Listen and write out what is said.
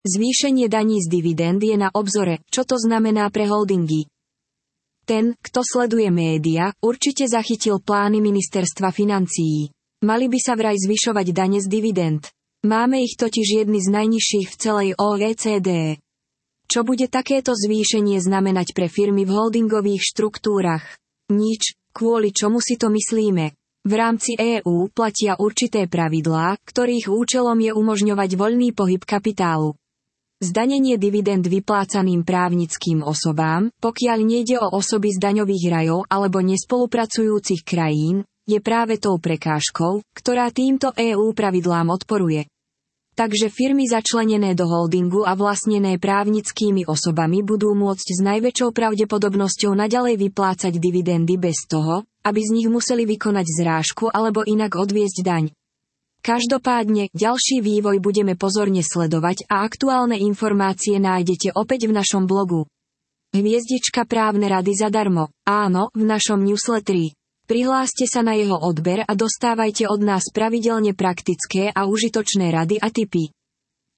Zvýšenie daní z dividend je na obzore, čo to znamená pre holdingy. Ten, kto sleduje média, určite zachytil plány ministerstva financií. Mali by sa vraj zvyšovať dane z dividend. Máme ich totiž jedny z najnižších v celej OECD. Čo bude takéto zvýšenie znamenať pre firmy v holdingových štruktúrach? Nič, kvôli čomu si to myslíme. V rámci EÚ platia určité pravidlá, ktorých účelom je umožňovať voľný pohyb kapitálu. Zdanenie dividend vyplácaným právnickým osobám, pokiaľ nejde o osoby z daňových rajov alebo nespolupracujúcich krajín, je práve tou prekážkou, ktorá týmto EÚ pravidlám odporuje. Takže firmy začlenené do holdingu a vlastnené právnickými osobami budú môcť s najväčšou pravdepodobnosťou naďalej vyplácať dividendy bez toho, aby z nich museli vykonať zrážku alebo inak odviesť daň. Každopádne, ďalší vývoj budeme pozorne sledovať a aktuálne informácie nájdete opäť v našom blogu. Hviezdička Právne rady zadarmo. Áno, v našom newsletteri. Prihláste sa na jeho odber a dostávajte od nás pravidelne praktické a užitočné rady a tipy.